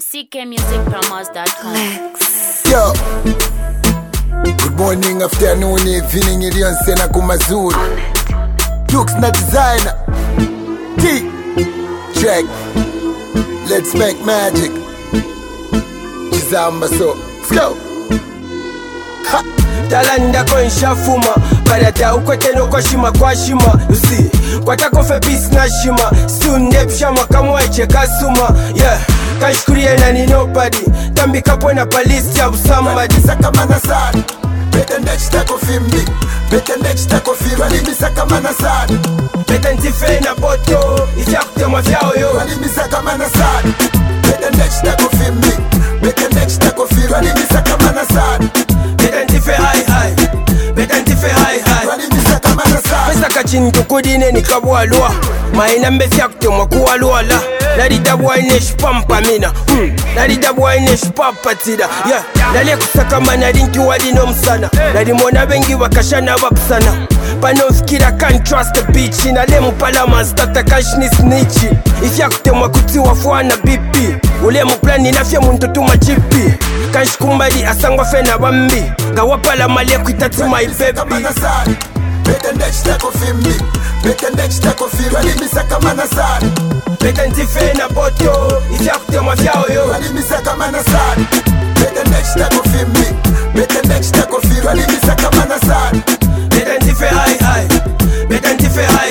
ckmusicpromos.com. Yo, good morning, afternoon, evening, ilion sena kumazuri. Dukes na designer. T check. Let's make magic. Chizamba so. Let's go. Ha. Talanda kon shafuma Barata ukote no kwa shima kwa shima You see Kwata kofe peace na shima Sunde pshama kamwa cheka suma Yeah Kashkurie na ni nobody Tambi kapo na police ya somebody Saka manasari Beta next tako fimbi Beta next tako fimbi Walimi saka manasari Beta ntife na boto Isya kutemwa fyao yo Walimi saka manasari Beta next tako fimbi Beta next tako fimbi Walimi saka manasari Beta ntife high Beta ntife high Walimi saka manasari Pesa kachini tukudine ni kabwalua Maina mbefya kutemwa kuwaluala Nari dabwa inesh pampa mina Nari dabwa inesh papa tida Yeah Nali kusaka manarinki walino msana Nari mona bengi wakashana wapsana Panomfikira can't trust the bitch Nale mupala maztata kashni snitchi Ifya kutemwa kuti wafuana BP Ule muplani nafya muntutuma chipi Kanshikumbadi asangwa fena bambi Gawapala male kuitati my baby Beta next tako fimbi Beta next tako fimbi Walimi saka manasari Beta ntife na boto Ifya kutemwa fyao yo Walimi saka manasari Beta next tako fimbi Beta next tako fimbi Walimi saka manasari Beta ntife high Beta ntife high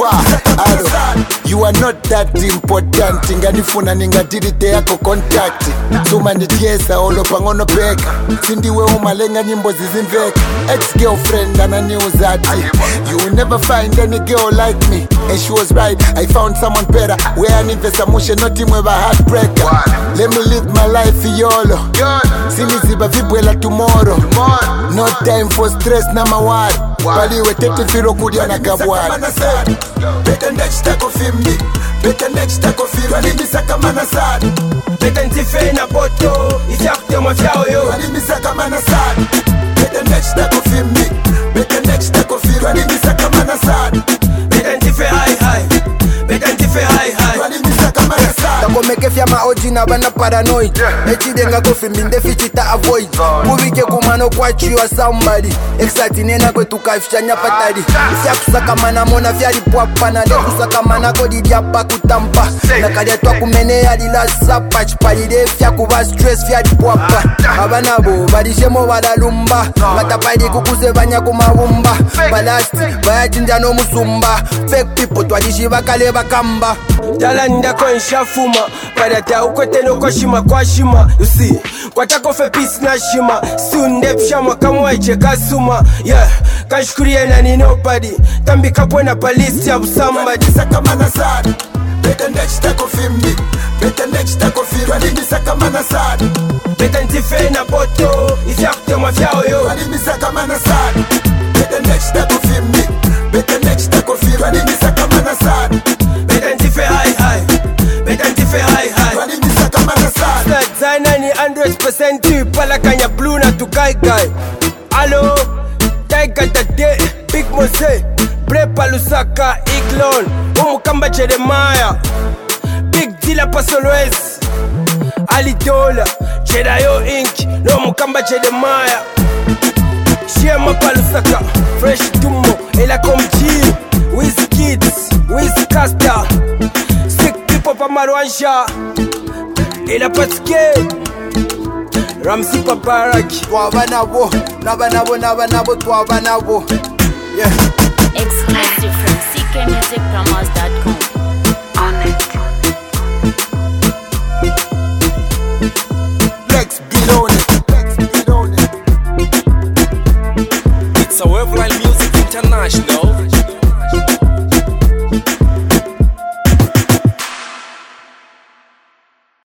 You are not that important Inganifuna ningadirite yako contact Suma nitiesa olo pangono peka Sindiwe umalenga nyimbo zizimveka Ex-girlfriend ananiuzati You will never find any girl like me And she was right, I found someone better Where I invest mushe not imwe ba heartbreaker Let me live my life yolo Siniziba vibwela tomorrow No time for stress na mawari Paliwe tete firo kudia na kabwari Beta next tako fimbi Beta next tako fimbi Walimi saka manasari Beta ntife na boto Ifya kutemwa fyao yo Walimi saka manasari Beta next tako fimbi Beta next tako fimbi Walimi saka manasari Beta ntife high Beta ntife high Walimi saka manasari Tako meke fya maoji na bana paranoid Echidenga kofi minde fichita avoid Kubike kumano kwa chiwa somebody Exati nena kwe tukafisha nyapatari Ifya kusaka mana mona fya lipwapa Na le kusaka mana kodi diapa kutampa Na kadia twa kumene ya lila sapa Chipalide fya kuba stress fya lipwapa Abana bo badishemo walalumba Matapadi kukuze banya kumawumba Balasti bayachinja no musumba Fake people twadishi bakale bakamba Talanda kon shafuma Barata ukote no kwa shima kwa shima You see Kwata kofe peace na shima Sunde pshama kamwa cheka suma Yeah Kashkurie na ni nobody Tambi kapo na police ya somebody Saka manasari Beta next tako fimbi Beta next tako fimbi Walimi saka manasari Beta ntife na boto Ifya kutemwa fyao yo Walimi saka manasari Beta next tako fimbi Beta next tako fimbi Walimi saka manasari Beta ntife high Beta ntife high Walimi saka manasari Zaina ni 100% tu Pala kanya blue na tu guy Allo Taiga tate Big Mose Prepa Lusaka Iglon Umukamba Jeremiah Big Dilla Pasolwes Ali Dola Jedayo Inc No Mukamba Jeremiah Shema Palusaka Fresh Tumo Ela Komji Wiz Kids Wiz Caster Sick people pa Marwansha Ela Patske Ramzi Paparaki Twabanabo, nabanabo, twabanabo Yeah Exclusive from ckmusicpromos.com. Lex beat on it It's a Waveline Music International.